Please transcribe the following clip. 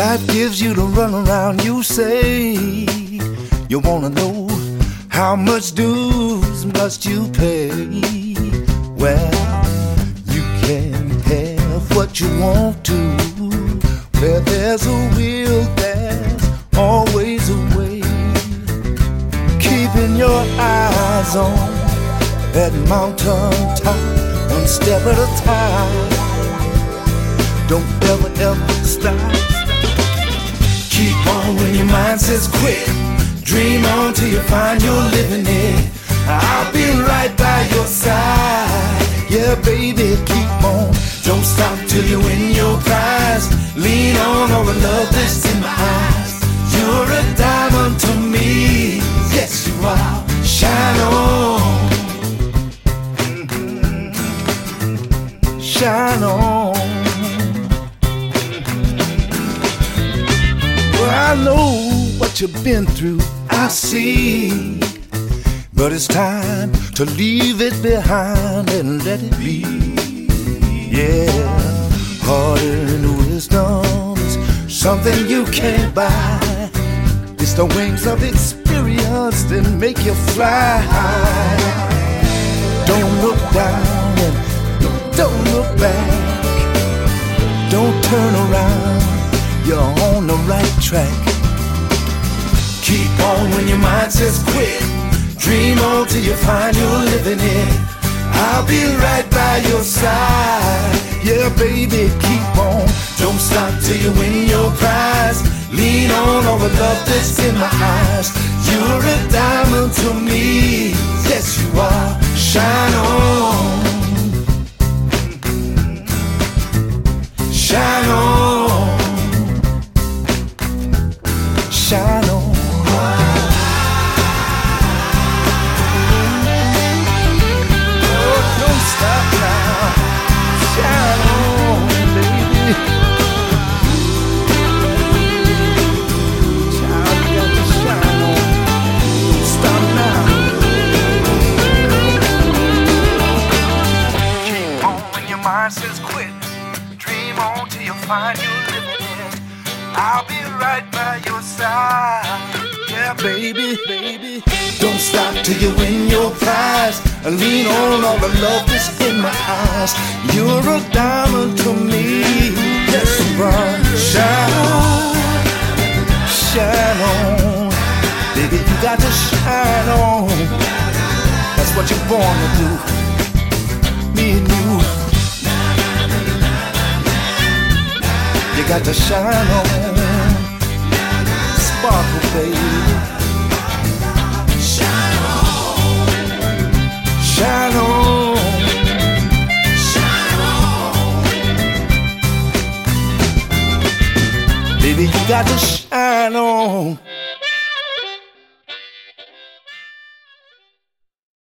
Life gives you the runaround. You say you wanna know how much dues must you pay. Well, you can have what you want to. Where there's a will, there's always a way. Keeping your eyes on that mountain top, one step at a time. Don't ever stop. Keep on when your mind says quit. Dream on till you find you're living it. I'll be right by your side. Yeah, baby, keep on. Don't stop till you win your prize. Lean on all the love that's in my eyes. You're a diamond to me. Yes, you are. Shine on. Shine on. Well, I know what you've been through, I see. But it's time to leave it behind and let it be. Yeah, heart-earned wisdom is something you can't buy. It's the wings of experience that make you fly high. Don't look down and don't look back. Don't turn around, you're on the right track. Keep on when your mind says quit. Dream on till you find you're living it. I'll be right by your side. Yeah, baby, keep on. Don't stop till you win your prize. Lean on all the love that's in my eyes. You're a diamond to me. Yes, you are. Shine on. Shine on. Shine on. Says quit. Dream on till you find you living it. I'll be right by your side. Yeah, baby, baby. Don't stop till you win your prize. Lean on all the love that's in my eyes. You're a diamond to me. Yes, you are. Shine on. Shine on. Baby, you got to shine on. That's what you're born to do. Me and you. You got to shine on, sparkle, baby. Shine on, shine on, shine on. Baby, you got to shine on.